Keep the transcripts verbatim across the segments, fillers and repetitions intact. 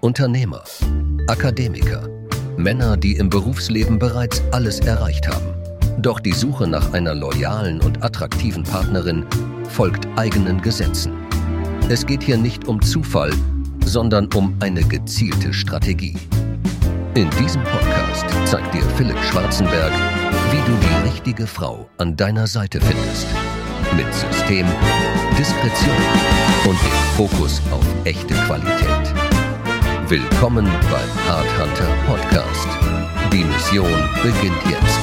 Unternehmer, Akademiker, Männer, die im Berufsleben bereits alles erreicht haben. Doch die Suche nach einer loyalen und attraktiven Partnerin folgt eigenen Gesetzen. Es geht hier nicht um Zufall, sondern um eine gezielte Strategie. In diesem Podcast zeigt dir Philipp Schwarzenberg, wie du die richtige Frau an deiner Seite findest. Mit System, Diskretion und dem Fokus auf echte Qualität. Willkommen beim Hearthunter Podcast. Die Mission beginnt jetzt.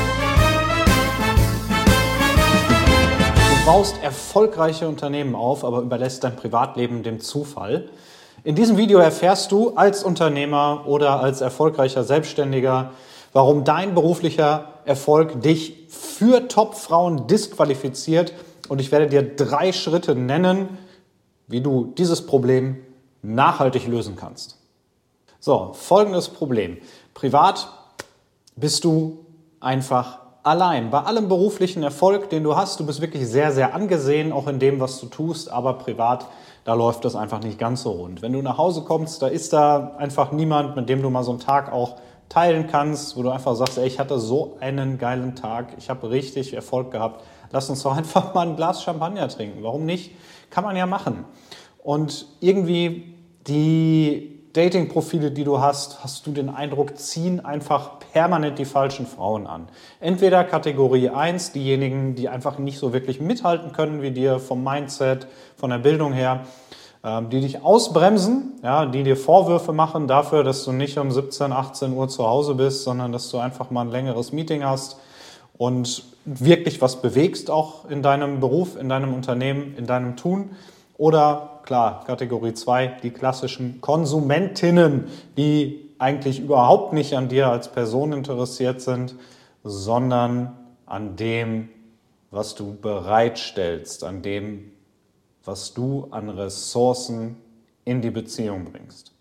Du baust erfolgreiche Unternehmen auf, aber überlässt dein Privatleben dem Zufall. In diesem Video erfährst du als Unternehmer oder als erfolgreicher Selbstständiger, warum dein beruflicher Erfolg dich für Top-Frauen disqualifiziert. Und ich werde dir drei Schritte nennen, wie du dieses Problem nachhaltig lösen kannst. So, folgendes Problem. Privat bist du einfach allein. Bei allem beruflichen Erfolg, den du hast, du bist wirklich sehr, sehr angesehen, auch in dem, was du tust, aber privat, da läuft das einfach nicht ganz so rund. Wenn du nach Hause kommst, da ist da einfach niemand, mit dem du mal so einen Tag auch teilen kannst, wo du einfach sagst, ey, ich hatte so einen geilen Tag, ich habe richtig Erfolg gehabt, lass uns doch einfach mal ein Glas Champagner trinken. Warum nicht? Kann man ja machen. Und irgendwie die Dating-Profile, die du hast, hast du den Eindruck, ziehen einfach permanent die falschen Frauen an. Entweder Kategorie eins, diejenigen, die einfach nicht so wirklich mithalten können wie dir vom Mindset, von der Bildung her, die dich ausbremsen, ja, die dir Vorwürfe machen dafür, dass du nicht um siebzehn, achtzehn Uhr zu Hause bist, sondern dass du einfach mal ein längeres Meeting hast und wirklich was bewegst auch in deinem Beruf, in deinem Unternehmen, in deinem Tun. Oder, klar, Kategorie zwei, die klassischen Konsumentinnen, die eigentlich überhaupt nicht an dir als Person interessiert sind, sondern an dem, was du bereitstellst, an dem, was du an Ressourcen in die Beziehung bringst.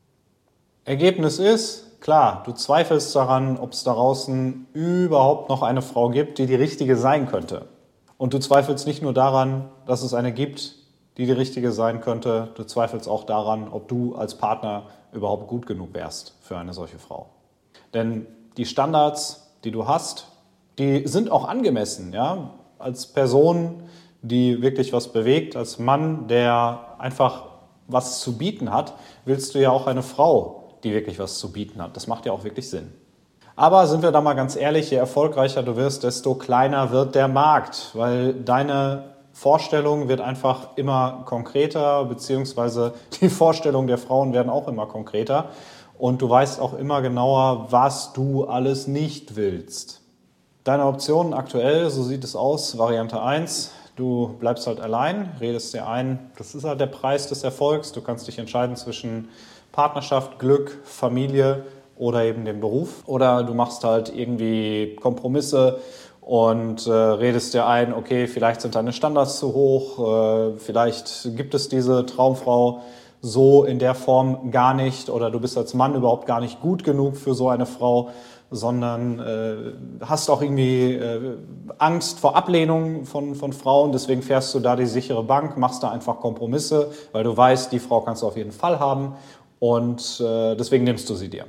Ergebnis ist, klar, du zweifelst daran, ob es da draußen überhaupt noch eine Frau gibt, die die richtige sein könnte. Und du zweifelst nicht nur daran, dass es eine gibt, die die richtige sein könnte, du zweifelst auch daran, ob du als Partner überhaupt gut genug wärst für eine solche Frau. Denn die Standards, die du hast, die sind auch angemessen, ja, als Person, die wirklich was bewegt, als Mann, der einfach was zu bieten hat, willst du ja auch eine Frau, die wirklich was zu bieten hat. Das macht ja auch wirklich Sinn. Aber sind wir da mal ganz ehrlich, je erfolgreicher du wirst, desto kleiner wird der Markt, weil deine Vorstellung wird einfach immer konkreter, beziehungsweise die Vorstellungen der Frauen werden auch immer konkreter und du weißt auch immer genauer, was du alles nicht willst. Deine Optionen aktuell, so sieht es aus, Variante eins, du bleibst halt allein, redest dir ein, das ist halt der Preis des Erfolgs, du kannst dich entscheiden zwischen Partnerschaft, Glück, Familie oder eben dem Beruf oder du machst halt irgendwie Kompromisse und äh, redest dir ein, okay, vielleicht sind deine Standards zu hoch, äh, vielleicht gibt es diese Traumfrau so in der Form gar nicht oder du bist als Mann überhaupt gar nicht gut genug für so eine Frau, sondern äh, hast auch irgendwie äh, Angst vor Ablehnung von, von Frauen, deswegen fährst du da die sichere Bank, machst da einfach Kompromisse, weil du weißt, die Frau kannst du auf jeden Fall haben und äh, deswegen nimmst du sie dir.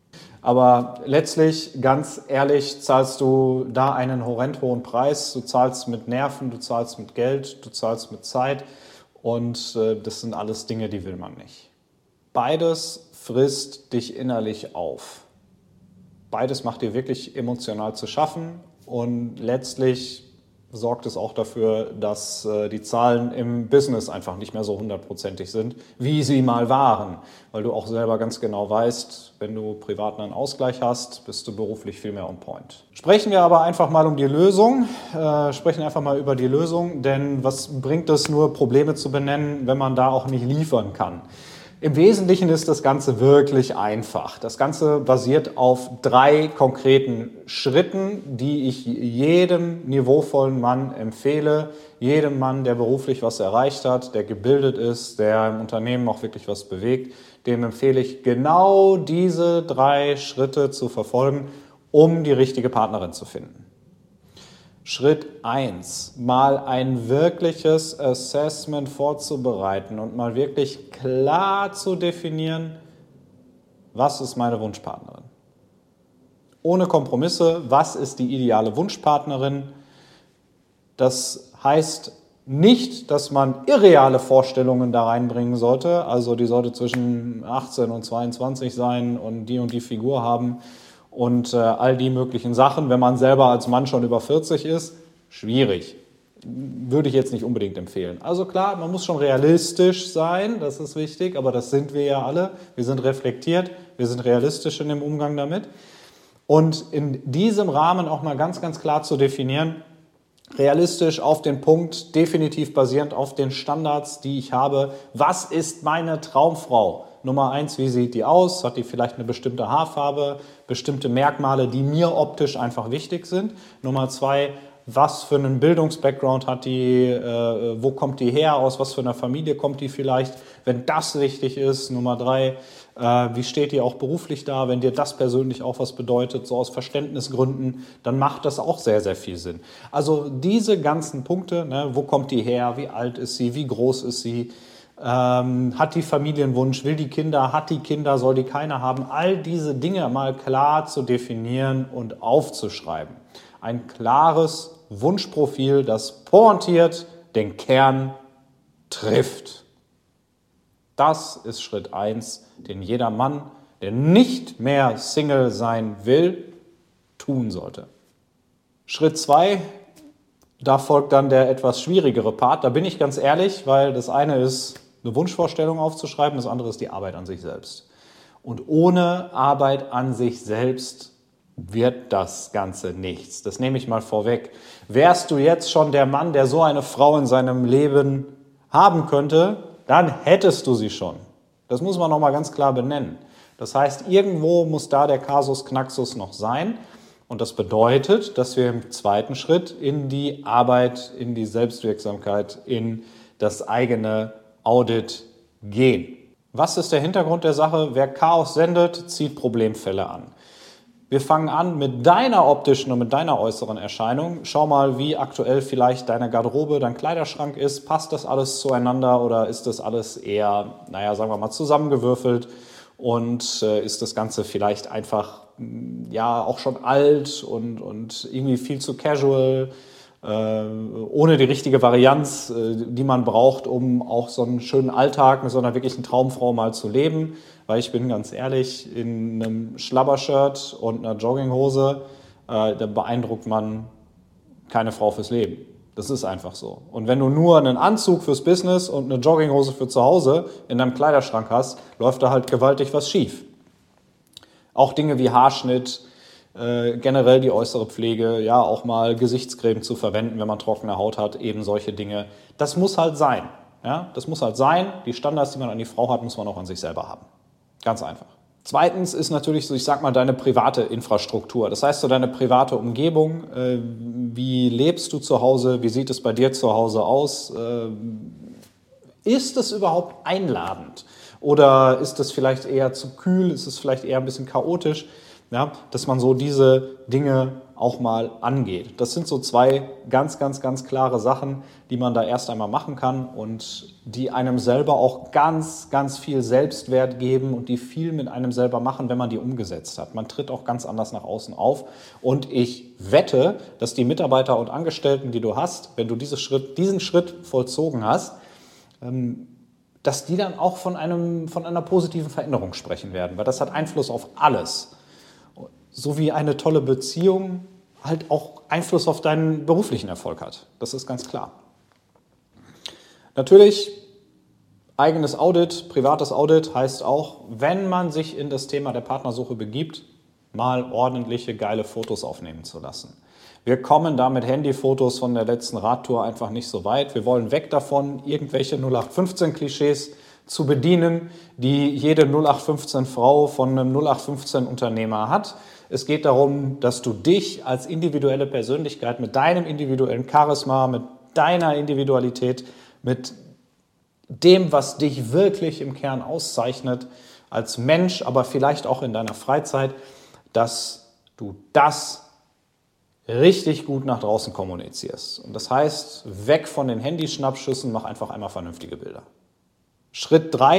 Aber letztlich, ganz ehrlich, zahlst du da einen horrend hohen Preis. Du zahlst mit Nerven, du zahlst mit Geld, du zahlst mit Zeit und äh, das sind alles Dinge, die will man nicht. Beides frisst dich innerlich auf. Beides macht dir wirklich emotional zu schaffen und letztlich sorgt es auch dafür, dass äh, die Zahlen im Business einfach nicht mehr so hundertprozentig sind, wie sie mal waren. Weil du auch selber ganz genau weißt, wenn du privat einen Ausgleich hast, bist du beruflich viel mehr on point. Sprechen wir aber einfach mal um die Lösung, äh, sprechen einfach mal über die Lösung, denn was bringt es nur, Probleme zu benennen, wenn man da auch nicht liefern kann? Im Wesentlichen ist das Ganze wirklich einfach. Das Ganze basiert auf drei konkreten Schritten, die ich jedem niveauvollen Mann empfehle. Jedem Mann, der beruflich was erreicht hat, der gebildet ist, der im Unternehmen auch wirklich was bewegt, dem empfehle ich genau diese drei Schritte zu verfolgen, um die richtige Partnerin zu finden. Schritt eins, mal ein wirkliches Assessment vorzubereiten und mal wirklich klar zu definieren, was ist meine Wunschpartnerin? Ohne Kompromisse, was ist die ideale Wunschpartnerin? Das heißt nicht, dass man irreale Vorstellungen da reinbringen sollte. Also die sollte zwischen achtzehn und zweiundzwanzig sein und die und die Figur haben und äh, all die möglichen Sachen. Wenn man selber als Mann schon über vierzig ist, schwierig. Würde ich jetzt nicht unbedingt empfehlen. Also klar, man muss schon realistisch sein, das ist wichtig, aber das sind wir ja alle. Wir sind reflektiert, wir sind realistisch in dem Umgang damit. Und in diesem Rahmen auch mal ganz, ganz klar zu definieren, realistisch auf den Punkt, definitiv basierend auf den Standards, die ich habe. Was ist meine Traumfrau? Nummer eins, wie sieht die aus? Hat die vielleicht eine bestimmte Haarfarbe, bestimmte Merkmale, die mir optisch einfach wichtig sind? Nummer zwei, was für einen Bildungsbackground hat die, äh, wo kommt die her, aus was für einer Familie kommt die vielleicht, wenn das wichtig ist. Nummer drei, äh, wie steht die auch beruflich da, wenn dir das persönlich auch was bedeutet, so aus Verständnisgründen, dann macht das auch sehr, sehr viel Sinn. Also diese ganzen Punkte, ne, wo kommt die her, wie alt ist sie, wie groß ist sie, ähm, hat die Familienwunsch, will die Kinder, hat die Kinder, soll die keine haben, all diese Dinge mal klar zu definieren und aufzuschreiben. Ein klares Wunschprofil, das pointiert den Kern trifft. Das ist Schritt eins, den jeder Mann, der nicht mehr Single sein will, tun sollte. Schritt zwei, da folgt dann der etwas schwierigere Part. Da bin ich ganz ehrlich, weil das eine ist, eine Wunschvorstellung aufzuschreiben, das andere ist die Arbeit an sich selbst. Und ohne Arbeit an sich selbst wird das Ganze nichts. Das nehme ich mal vorweg. Wärst du jetzt schon der Mann, der so eine Frau in seinem Leben haben könnte, dann hättest du sie schon. Das muss man noch mal ganz klar benennen. Das heißt, irgendwo muss da der Kasus Knaxus noch sein. Und das bedeutet, dass wir im zweiten Schritt in die Arbeit, in die Selbstwirksamkeit, in das eigene Audit gehen. Was ist der Hintergrund der Sache? Wer Chaos sendet, zieht Problemfälle an. Wir fangen an mit deiner optischen und mit deiner äußeren Erscheinung. Schau mal, wie aktuell vielleicht deine Garderobe, dein Kleiderschrank ist. Passt das alles zueinander oder ist das alles eher, naja, sagen wir mal, zusammengewürfelt? Und äh, ist das Ganze vielleicht einfach, ja, auch schon alt und, und irgendwie viel zu casual, äh, ohne die richtige Varianz, äh, die man braucht, um auch so einen schönen Alltag mit so einer wirklichen Traumfrau mal zu leben? Weil ich bin ganz ehrlich, in einem Schlabbershirt und einer Jogginghose, äh, da beeindruckt man keine Frau fürs Leben. Das ist einfach so. Und wenn du nur einen Anzug fürs Business und eine Jogginghose für zu Hause in deinem Kleiderschrank hast, läuft da halt gewaltig was schief. Auch Dinge wie Haarschnitt, äh, generell die äußere Pflege, ja, auch mal Gesichtscreme zu verwenden, wenn man trockene Haut hat, eben solche Dinge. Das muss halt sein. Ja? Das muss halt sein. Die Standards, die man an die Frau hat, muss man auch an sich selber haben. Ganz einfach. Zweitens ist natürlich so, ich sag mal, deine private Infrastruktur. Das heißt so deine private Umgebung. Äh, wie lebst du zu Hause? Wie sieht es bei dir zu Hause aus? Äh, ist es überhaupt einladend? Oder ist es vielleicht eher zu kühl? Ist es vielleicht eher ein bisschen chaotisch? Ja, dass man so diese Dinge auch mal angeht. Das sind so zwei ganz, ganz, ganz klare Sachen, die man da erst einmal machen kann und die einem selber auch ganz, ganz viel Selbstwert geben und die viel mit einem selber machen, wenn man die umgesetzt hat. Man tritt auch ganz anders nach außen auf und ich wette, dass die Mitarbeiter und Angestellten, die du hast, wenn du diese Schritt, diesen Schritt vollzogen hast, dass die dann auch von, einem, von einer positiven Veränderung sprechen werden, weil das hat Einfluss auf alles. So wie eine tolle Beziehung halt auch Einfluss auf deinen beruflichen Erfolg hat. Das ist ganz klar. Natürlich, eigenes Audit, privates Audit heißt auch, wenn man sich in das Thema der Partnersuche begibt, mal ordentliche, geile Fotos aufnehmen zu lassen. Wir kommen da mit Handyfotos von der letzten Radtour einfach nicht so weit. Wir wollen weg davon, irgendwelche null acht fünfzehn Klischees zu bedienen, die jede null acht fünfzehn Frau von einem null acht fünfzehn Unternehmer hat. Es geht darum, dass du dich als individuelle Persönlichkeit mit deinem individuellen Charisma, mit deiner Individualität, mit dem, was dich wirklich im Kern auszeichnet, als Mensch, aber vielleicht auch in deiner Freizeit, dass du das richtig gut nach draußen kommunizierst. Und das heißt, weg von den Handyschnappschüssen, mach einfach einmal vernünftige Bilder. Schritt drei,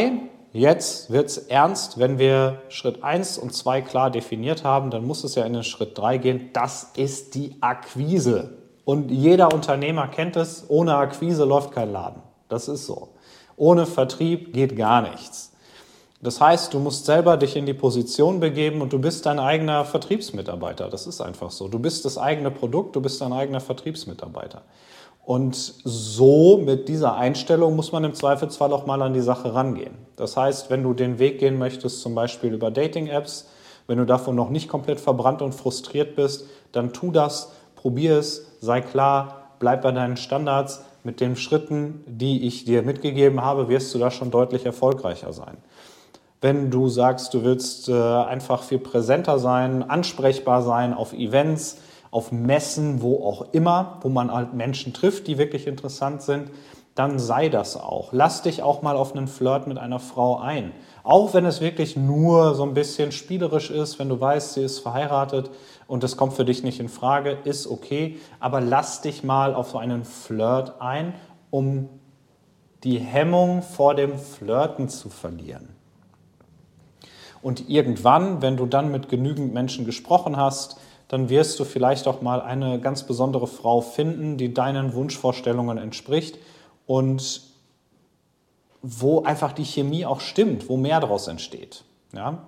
jetzt wird es ernst, wenn wir Schritt eins und zwei klar definiert haben, dann muss es ja in den Schritt drei gehen. Das ist die Akquise. Und jeder Unternehmer kennt es, ohne Akquise läuft kein Laden. Das ist so. Ohne Vertrieb geht gar nichts. Das heißt, du musst selber dich in die Position begeben und du bist dein eigener Vertriebsmitarbeiter. Das ist einfach so. Du bist das eigene Produkt, du bist dein eigener Vertriebsmitarbeiter. Und so mit dieser Einstellung muss man im Zweifelsfall auch mal an die Sache rangehen. Das heißt, wenn du den Weg gehen möchtest, zum Beispiel über Dating-Apps, wenn du davon noch nicht komplett verbrannt und frustriert bist, dann tu das, probier es, sei klar, bleib bei deinen Standards. Mit den Schritten, die ich dir mitgegeben habe, wirst du da schon deutlich erfolgreicher sein. Wenn du sagst, du willst äh, einfach viel präsenter sein, ansprechbar sein auf Events, auf Messen, wo auch immer, wo man halt Menschen trifft, die wirklich interessant sind, dann sei das auch. Lass dich auch mal auf einen Flirt mit einer Frau ein. Auch wenn es wirklich nur so ein bisschen spielerisch ist, wenn du weißt, sie ist verheiratet und das kommt für dich nicht in Frage, ist okay. Aber lass dich mal auf so einen Flirt ein, um die Hemmung vor dem Flirten zu verlieren. Und irgendwann, wenn du dann mit genügend Menschen gesprochen hast, dann wirst du vielleicht auch mal eine ganz besondere Frau finden, die deinen Wunschvorstellungen entspricht und wo einfach die Chemie auch stimmt, wo mehr daraus entsteht. Ja?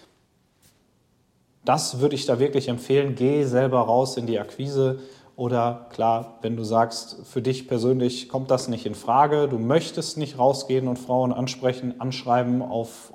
Das würde ich da wirklich empfehlen. Geh selber raus in die Akquise. Oder klar, wenn du sagst, für dich persönlich kommt das nicht in Frage, du möchtest nicht rausgehen und Frauen ansprechen, anschreiben auf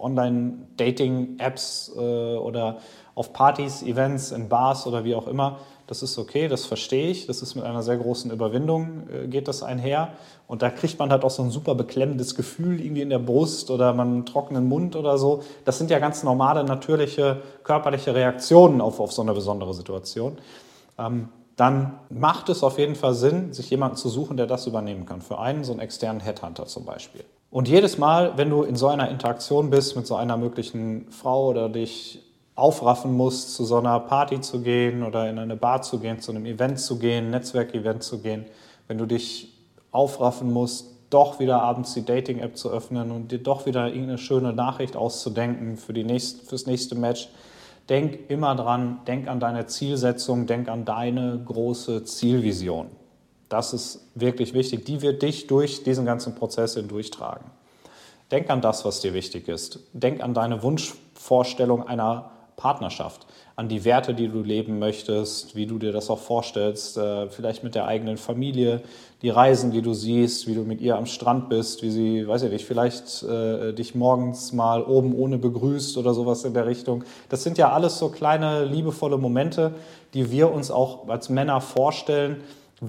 Online-Dating-Apps äh, oder auf Partys, Events, in Bars oder wie auch immer, das ist okay, das verstehe ich, das ist mit einer sehr großen Überwindung, äh, geht das einher und da kriegt man halt auch so ein super beklemmendes Gefühl irgendwie in der Brust oder man einen trockenen Mund oder so. Das sind ja ganz normale, natürliche, körperliche Reaktionen auf, auf so eine besondere Situation. Ähm, dann macht es auf jeden Fall Sinn, sich jemanden zu suchen, der das übernehmen kann. Für einen so einen externen Headhunter zum Beispiel. Und jedes Mal, wenn du in so einer Interaktion bist mit so einer möglichen Frau oder dich aufraffen musst, zu so einer Party zu gehen oder in eine Bar zu gehen, zu einem Event zu gehen, Netzwerkevent zu gehen, wenn du dich aufraffen musst, doch wieder abends die Dating-App zu öffnen und dir doch wieder irgendeine schöne Nachricht auszudenken für die nächste, fürs nächste Match, denk immer dran, denk an deine Zielsetzung, denk an deine große Zielvision. Das ist wirklich wichtig. Die wird dich durch diesen ganzen Prozess hindurchtragen. Denk an das, was dir wichtig ist. Denk an deine Wunschvorstellung einer Partnerschaft, an die Werte, die du leben möchtest, wie du dir das auch vorstellst, vielleicht mit der eigenen Familie, die Reisen, die du siehst, wie du mit ihr am Strand bist, wie sie, weiß ich nicht, vielleicht äh, dich morgens mal oben ohne begrüßt oder sowas in der Richtung. Das sind ja alles so kleine, liebevolle Momente, die wir uns auch als Männer vorstellen,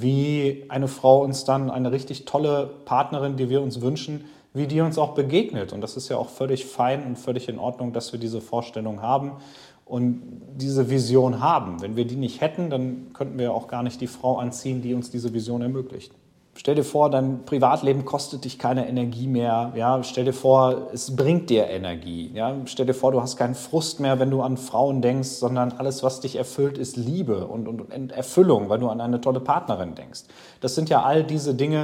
wie eine Frau uns dann, eine richtig tolle Partnerin, die wir uns wünschen, wie die uns auch begegnet. Und das ist ja auch völlig fein und völlig in Ordnung, dass wir diese Vorstellung haben und diese Vision haben. Wenn wir die nicht hätten, dann könnten wir auch gar nicht die Frau anziehen, die uns diese Vision ermöglicht. Stell dir vor, dein Privatleben kostet dich keine Energie mehr. Ja? Stell dir vor, es bringt dir Energie. Ja? Stell dir vor, du hast keinen Frust mehr, wenn du an Frauen denkst, sondern alles, was dich erfüllt, ist Liebe und, und, und Erfüllung, weil du an eine tolle Partnerin denkst. Das sind ja all diese Dinge,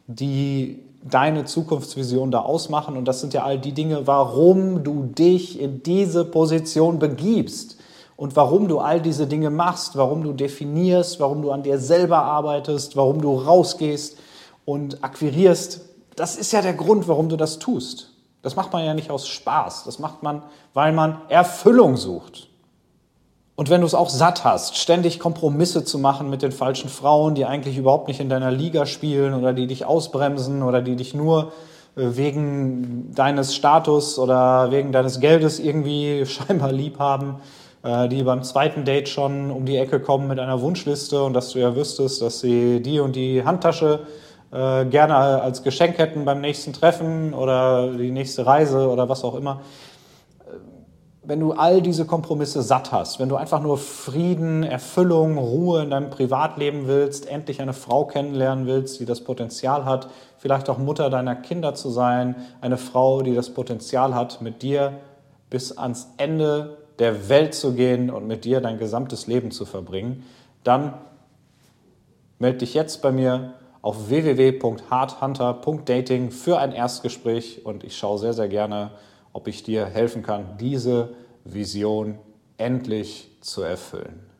die deine Zukunftsvision da ausmachen. Und das sind ja all die Dinge, warum du dich in diese Position begibst und warum du all diese Dinge machst, warum du definierst, warum du an dir selber arbeitest, warum du rausgehst und akquirierst. Das ist ja der Grund, warum du das tust. Das macht man ja nicht aus Spaß. Das macht man, weil man Erfüllung sucht. Und wenn du es auch satt hast, ständig Kompromisse zu machen mit den falschen Frauen, die eigentlich überhaupt nicht in deiner Liga spielen oder die dich ausbremsen oder die dich nur wegen deines Status oder wegen deines Geldes irgendwie scheinbar lieb haben, die beim zweiten Date schon um die Ecke kommen mit einer Wunschliste und dass du ja wüsstest, dass sie die und die Handtasche gerne als Geschenk hätten beim nächsten Treffen oder die nächste Reise oder was auch immer. Wenn du all diese Kompromisse satt hast, wenn du einfach nur Frieden, Erfüllung, Ruhe in deinem Privatleben willst, endlich eine Frau kennenlernen willst, die das Potenzial hat, vielleicht auch Mutter deiner Kinder zu sein, eine Frau, die das Potenzial hat, mit dir bis ans Ende der Welt zu gehen und mit dir dein gesamtes Leben zu verbringen, dann melde dich jetzt bei mir auf w w w punkt hearthunter punkt dating für ein Erstgespräch und ich schaue sehr, sehr gerne, ob ich dir helfen kann, diese Vision endlich zu erfüllen.